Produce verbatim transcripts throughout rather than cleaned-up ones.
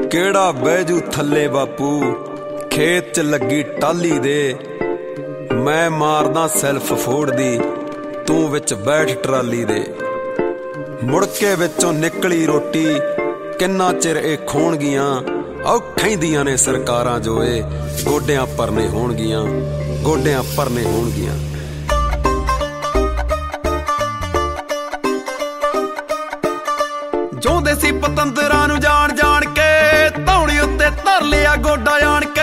ਕਿਹੜਾ ਬਹਿਜੂ ਥੱਲੇ ਬਾਪੂ ਖੇਤ ਚ ਲੱਗੀ ਟਾਲੀ ਦੇ। ਮੈਂ ਮਾਰਦਾ ਸੈਲਫ ਫੋੜਦੀ ਤੂੰ ਵਿੱਚ ਬੈਠ ਟਰਾਲੀ ਦੇ। ਮੁੜ ਕੇ ਵਿੱਚੋਂ ਨਿਕਲੀ ਰੋਟੀ ਕਿੰਨਾ ਚਿਰ ਇਹ ਖੋਣਗੀਆਂ। ਔਖਾਂ ਦੀਆਂ ਨੇ ਸਰਕਾਰਾਂ ਜੋ ਇਹ ਗੋਡਿਆਂ ਪਰਨੇ ਹੋਣਗੀਆਂ, ਗੋਡਿਆਂ ਪਰਨੇ ਹੋਣਗੀਆਂ। ਚਾਹੁੰਦੇ ਸੀ ਪਤੰਦਰਾਂ ਨੂੰ ਜਾਣ ਜਾਣ ਕੇ, ਧੌਣੀ ਉੱਤੇ ਧਰ ਲਿਆ ਗੋਡਾ ਆਣ ਕੇ।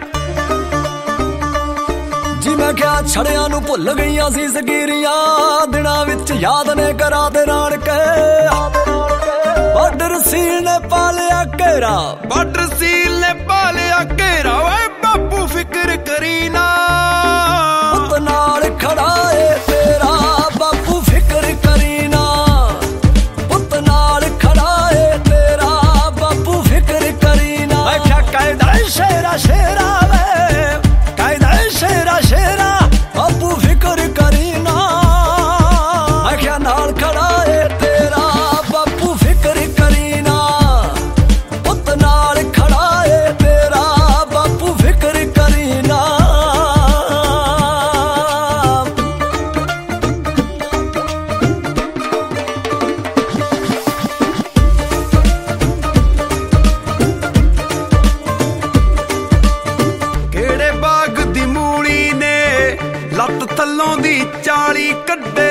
ਜੀ ਮੈਂ ਕਿਹਾ ਛੜਿਆਂ ਨੂੰ ਭੁੱਲ ਗਈਆਂ ਸੀ ਸਗੀਰੀਆਂ, ਦਿਨਾਂ ਵਿੱਚ ਯਾਦ ਨੇ ਕਰਾ ਦੇ ਰਾਣ ਕੇ। ਬਾਰਡਰ ਸੀਲ ਨੇ ਪਾ ਲਿਆ ਘੇਰਾ, ਬਾਰਡਰ ਸੀਲ ਨੇ ਪਾ ਲਿਆ ਘੇਰਾ। ਓਏ ਬਾਪੂ ਫਿਕਰ ਕਰੀ ਨਾ, ਪੁੱਤ ਨਾਲ ਖੜਾ ਏ ਤੇਰਾ ਬਾਪੂ ਫਿਕਰ ਕਰੀ ਨਾ। ਪੁੱਤ ਨਾਲ ਖੜਾ ਏ ਤੇਰਾ ਬਾਪੂ ਫਿਕਰ ਕਰੀ ਨਾ। ਮੈਂ ਕਿਹਾ ਕਾਇਦਾ ਸ਼ੇਰਾ ਸ਼ੇਰਾ ਵੇ, ਕਾਇਦਾ ਸ਼ੇਰਾ ਸ਼ੇਰਾ ਬਾਪੂ ਫਿਕਰ ਕਰੀ ਨਾ। ਮੈਂ ਕਿਹਾ ਨਾਲ ਖੜਾ ਏ ਤੇਰਾ ਬਾਪੂ ਫਿਕਰ ਕਰੀ ਨਾ। ਪੁੱਤ ਨਾਲ ਖੜਾ ਏ ਤੇਰਾ ਬਾਪੂ ਫਿਕਰ ਕਰੀ ਨਾ। ਕਿਹੜੇ ਬਾਗ ਦੀ ਮੂਲੀ ਨੇ ਲੱਤ ਥੱਲੋਂ ਦੀ ਚਾਲੀ ਕੱਢੇ।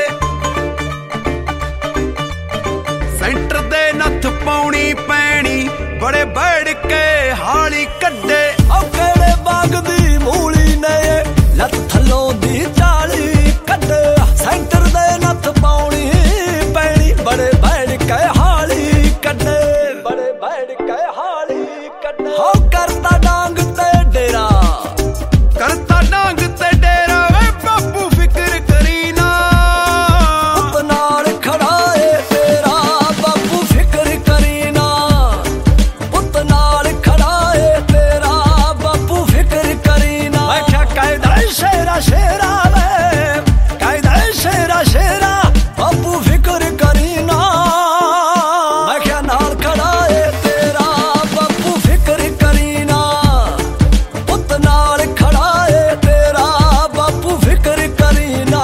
ਸੈਂਟਰ ਦੇ ਨੱਥ ਪਾਉਣੀ ਪੈਣੀ ਬੜੇ ਬੈੜ ਕੇ ਹਾਲੀ ਕੱਢੇ। ਉਹ ਕਿਹੜੇ ਬਾਗ ਦੀ ਮੂਲੀ ਨੇ ਲੱਤ ਥੱਲੋਂ ਦੀ ਚਾਲੀ ਕੱਢੇ। ਸੈਂਟਰ ਦੇ ਨੱਥ ਪਾਉਣੀ ਪੈਣੀ ਬੜੇ ਬੈੜ ਕੇ ਹਾਲੀ ਕੱਢੇ, ਬੜੇ ਬੈੜ ਕੇ ਹਾਲੀ ਕੱਢੇ। ਹੋ ਕਰਤਾ ਡਾਂਗ ਤੇ ਡੇਰਾ, ਕਰਤਾ ਡਾਂਗ ਤੇ ਡੇਰਾ। ਵੇ ਬਾਪੂ ਫਿਕਰ ਕਰੀ ਨਾ, ਪੁੱਤ ਨਾਲ ਖੜਾ ਏ ਤੇਰਾ ਬਾਪੂ ਫਿਕਰ ਕਰੀ ਨਾ। ਪੁੱਤ ਨਾਲ ਖੜਾ ਏ ਤੇਰਾ ਬਾਪੂ ਫਿਕਰ ਕਰੀ ਨਾ। ਮੈਂ ਕਿਹਾ ਕਾਇਦਾ ਸ਼ੇਰਾ ਸ਼ੇਰਾ ਵੇ, ਕਾਇਦਾ ਸ਼ੇਰਾ ਸ਼ੇਰਾ ਬਾਪੂ ਫਿਕਰ ਕਰੀ ਨਾ। ਮੈਂ ਕਿਹਾ ਨਾਲ ਖੜਾ ਏ ਤੇਰਾ ਬਾਪੂ ਫਿਕਰ ਕਰੀ ਨਾ। ਪੁੱਤ ਨਾਲ ਖੜਾ ਏ ਤੇਰਾ ਬਾਪੂ ਫਿਕਰ ਕਰੀ ਨਾ।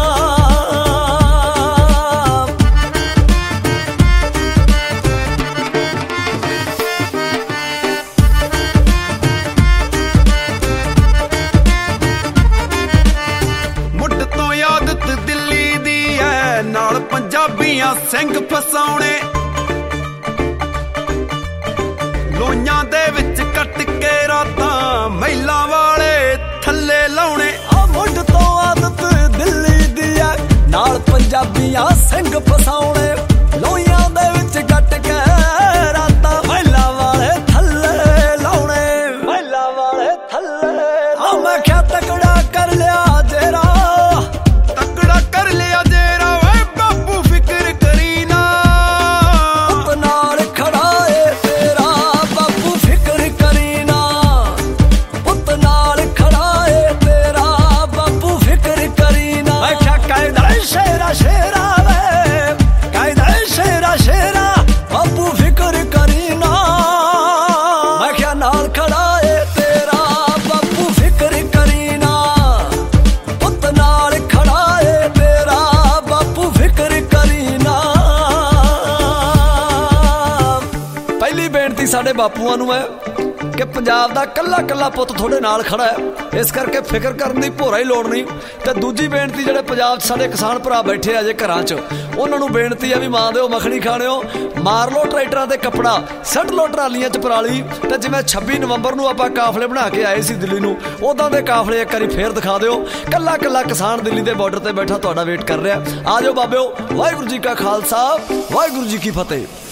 ਮੁੱਢ ਤੋਂ ਆਦਤ ਦਿੱਲੀ ਦੀ ਐ, ਨਾਲ ਪੰਜਾਬੀਆਂ ਸਿੰਘ ਫਸਾਉਣੇ। ਲੋਈਆਂ ਦੇ ਵਿੱਚ ਕੱਟ ਕੇ ਰਾਤਾਂ ਮਹਿਲਾਂ ਵਾਲੇ ਥੱਲੇ ਲਾਉਣੇ। ਆ ਮੁੱਢ ਤੋਂ ਆਦਤ ਦਿੱਲੀ ਦੀ ਐ, ਨਾਲ ਪੰਜਾਬੀਆਂ ਸਿੰਘ ਫਸਾਉਣੇ। ਲੋਈਆਂ ਦੇ ਵਿੱਚ ਕੱਟ ਕੇ ਰਾਤਾਂ ਮਹਿਲਾਂ ਵਾਲੇ ਥੱਲੇ ਲਾਉਣੇ, ਮਹਿਲਾਂ ਵਾਲੇ ਥੱਲੇ। ਆ ਮੈਂ ਕਿਹਾ ਤਕੜਾ ਕਰ ਲਿਆ ਜੇਰਾ, ਤਕੜਾ ਕਰ ਲਿਆ ਜੇਰਾ। ਓਏ ਬਾਪੂ ਫਿਕਰ ਕਰੀ ਨਾ, ਪੁੱਤ ਨਾਲ ਖੜਾ ਏ ਤੇਰਾ ਬਾਪੂ ਫਿਕਰ ਕਰੀ ਨਾ। ਪੁੱਤ ਨਾਲ ਖੜਾ ਏ ਤੇਰਾ ਬਾਪੂ ਫਿਕਰ ਕਰੀ ਨਾ। ਮੈਂ ਕਿਹਾ ਕਾਇਦਾ ਸ਼ੇਰਾ ਸ਼ੇਰਾ ਵੇ, ਕਾਇਦਾ ਸ਼ੇਰਾ ਸ਼ੇਰਾ ਬਾਪੂ ਫਿਕਰ ਕਰੀ ਨਾ। ਮੈਂ ਕਿਹਾ ਨਾਲ ਖੜਾ ਏ ਤੇਰਾ ਬਾਪੂ ਫਿਕਰ ਕਰੀ ਨਾ। ਪੁੱਤ ਨਾਲ ਖੜਾ ਏ ਤੇਰਾ ਬਾਪੂ ਫਿਕਰ ਕਰੀ ਨਾ। ਪਹਿਲੀ ਬੇਨਤੀ ਸਾਡੇ ਬਾਪੂਆਂ ਨੂੰ ਹੈ ਕਿ ਪੰਜਾਬ ਦਾ ਕੱਲਾ ਕੱਲਾ ਪੁੱਤ ਤੁਹਾਡੇ ਨਾਲ ਖੜਾ ਹੈ, ਇਸ ਕਰਕੇ ਫਿਕਰ ਕਰਨ ਦੀ ਭੋਰਾ ਹੀ ਲੋੜ ਨਹੀਂ। ਤੇ ਦੂਜੀ ਬੇਨਤੀ ਜਿਹੜੇ ਪੰਜਾਬ 'ਚ ਸਾਡੇ ਕਿਸਾਨ ਭਰਾ ਬੈਠੇ ਆ ਜੇ ਘਰਾਂ 'ਚ, ਉਹਨਾਂ ਨੂੰ ਬੇਨਤੀ ਆ ਵੀ ਮਾਂ ਦਿਓ ਮੱਖਣੀ ਖਾਣਿਓ, ਮਾਰ ਲਓ ਟਰੈਕਟਰਾਂ ਤੇ ਕੱਪੜਾ, ਸੱਟ ਲਓ ਟਰਾਲੀਆਂ 'ਚ ਪਰਾਲੀ। ਤੇ ਜਿਵੇਂ ਛੱਬੀ ਨਵੰਬਰ ਨੂੰ ਆਪਾਂ ਕਾਫਲੇ ਬਣਾ ਕੇ ਆਏ ਸੀ ਦਿੱਲੀ ਨੂੰ, ਉਦਾਂ ਦੇ ਕਾਫਲੇ ਇੱਕ ਵਾਰੀ ਫੇਰ ਦਿਖਾ ਦਿਓ। ਕੱਲਾ ਕੱਲਾ ਕਿਸਾਨ ਦਿੱਲੀ ਦੇ ਬਾਰਡਰ ਤੇ ਬੈਠਾ ਤੁਹਾਡਾ ਵੇਟ ਕਰ ਰਿਹਾ। ਆ ਜਾਓ ਬਾਬਿਓ, ਵਾਹਿਗੁਰੂ ਜੀ ਕਾ ਖਾਲਸਾ, ਵਾਹਿਗੁਰੂ ਜੀ ਕੀ ਫਤਿਹ।